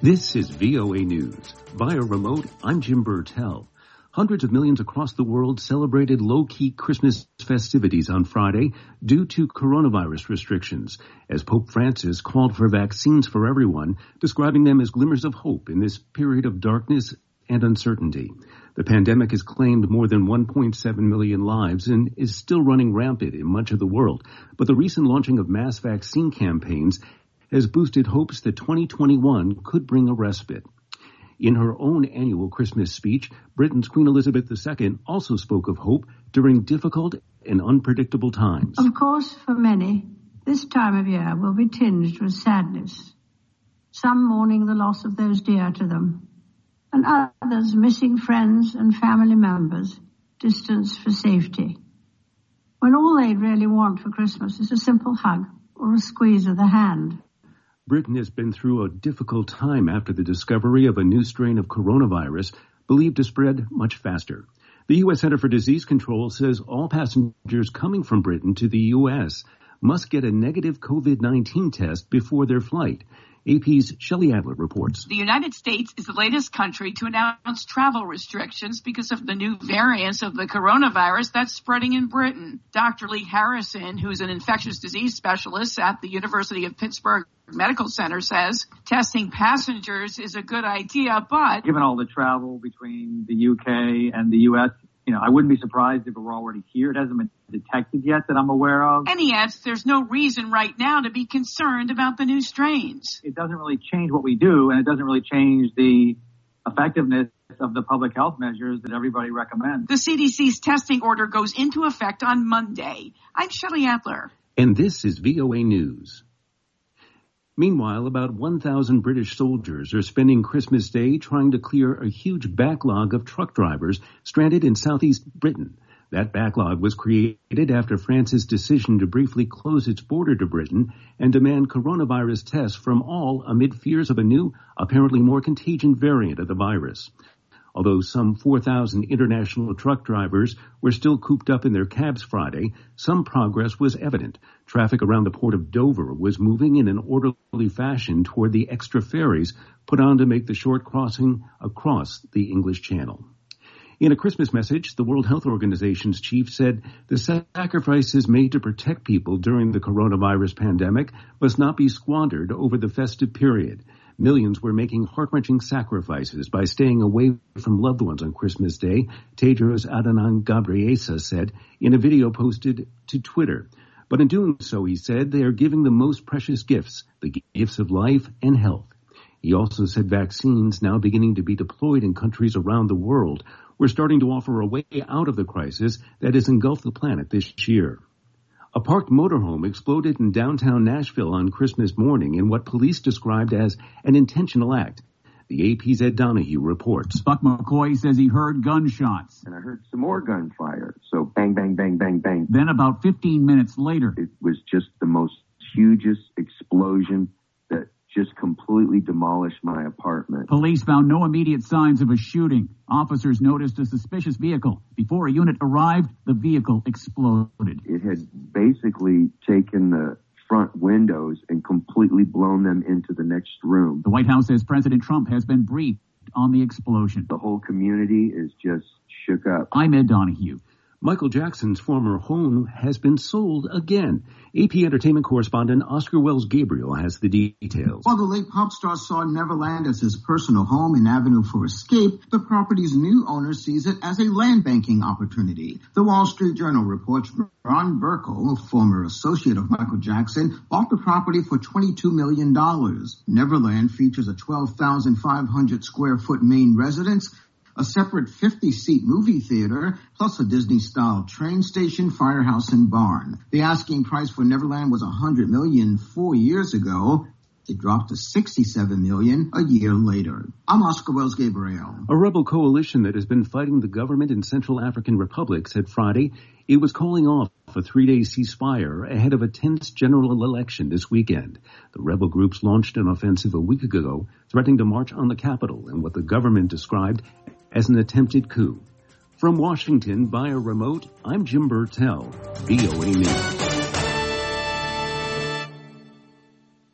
This is VOA News. Via remote, I'm Jim Burtell. Hundreds of millions across the world celebrated low-key Christmas festivities on Friday due to coronavirus restrictions, as Pope Francis called for vaccines for everyone, describing them as glimmers of hope in this period of darkness and uncertainty. The pandemic has claimed more than 1.7 million lives and is still running rampant in much of the world, but the recent launching of mass vaccine campaigns has boosted hopes that 2021 could bring a respite. In her own annual Christmas speech, Britain's Queen Elizabeth II also spoke of hope during difficult and unpredictable times. Of course, for many, this time of year will be tinged with sadness. Some mourning the loss of those dear to them, and others missing friends and family members, distanced for safety. When all they'd really want for Christmas is a simple hug or a squeeze of the hand. Britain has been through a difficult time after the discovery of a new strain of coronavirus believed to spread much faster. The U.S. Center for Disease Control says all passengers coming from Britain to the U.S. must get a negative COVID-19 test before their flight. AP's Shelley Adler reports. The United States is the latest country to announce travel restrictions because of the new variants of the coronavirus that's spreading in Britain. Dr. Lee Harrison, who's an infectious disease specialist at the University of Pittsburgh Medical Center, says testing passengers is a good idea, but given all the travel between the UK and the US, I wouldn't be surprised if it were already here. It hasn't been detected yet that I'm aware of. And he adds there's no reason right now to be concerned about the new strains. It doesn't really change what we do, and it doesn't really change the effectiveness of the public health measures that everybody recommends. The CDC's testing order goes into effect on Monday. I'm Shelley Adler. And this is VOA News. Meanwhile, about 1,000 British soldiers are spending Christmas Day trying to clear a huge backlog of truck drivers stranded in southeast Britain. That backlog was created after France's decision to briefly close its border to Britain and demand coronavirus tests from all amid fears of a new, apparently more contagion variant of the virus. Although some 4,000 international truck drivers were still cooped up in their cabs Friday, some progress was evident. Traffic around the port of Dover was moving in an orderly fashion toward the extra ferries put on to make the short crossing across the English Channel. In a Christmas message, the World Health Organization's chief said the sacrifices made to protect people during the coronavirus pandemic must not be squandered over the festive period. Millions were making heart-wrenching sacrifices by staying away from loved ones on Christmas Day, Tedros Adhanom Ghebreyesus said in a video posted to Twitter. But in doing so, he said, they are giving the most precious gifts, the gifts of life and health. He also said vaccines, now beginning to be deployed in countries around the world, were starting to offer a way out of the crisis that has engulfed the planet this year. A parked motorhome exploded in downtown Nashville on Christmas morning in what police described as an intentional act. The AP's Ed Donahue reports. Buck McCoy says he heard gunshots. And I heard some more gunfire. So bang, bang, bang, bang, bang. Then about 15 minutes later, it was just the most hugest explosion that just completely demolished my apartment. Police found no immediate signs of a shooting. Officers noticed a suspicious vehicle. Before a unit arrived, the vehicle exploded. It had basically taken the front windows and completely blown them into the next room. The White House says President Trump has been briefed on the explosion. The whole community is just shook up. I'm Ed Donahue. Michael Jackson's former home has been sold again. AP Entertainment correspondent Oscar Wells Gabriel has the details. While the late pop star saw Neverland as his personal home and avenue for escape, the property's new owner sees it as a land banking opportunity. The Wall Street Journal reports Ron Burkle, a former associate of Michael Jackson, bought the property for $22 million. Neverland features a 12,500 square foot main residence, a separate 50-seat movie theater, plus a Disney-style train station, firehouse, and barn. The asking price for Neverland was $100 million 4 years ago. It dropped to $67 million a year later. I'm Oscar Wells Gabriel. A rebel coalition that has been fighting the government in Central African Republic said Friday it was calling off a 3-day ceasefire ahead of a tense general election this weekend. The rebel groups launched an offensive a week ago, threatening to march on the capital in what the government described as an attempted coup. From Washington via remote, I'm Jim Burtell, VOA News.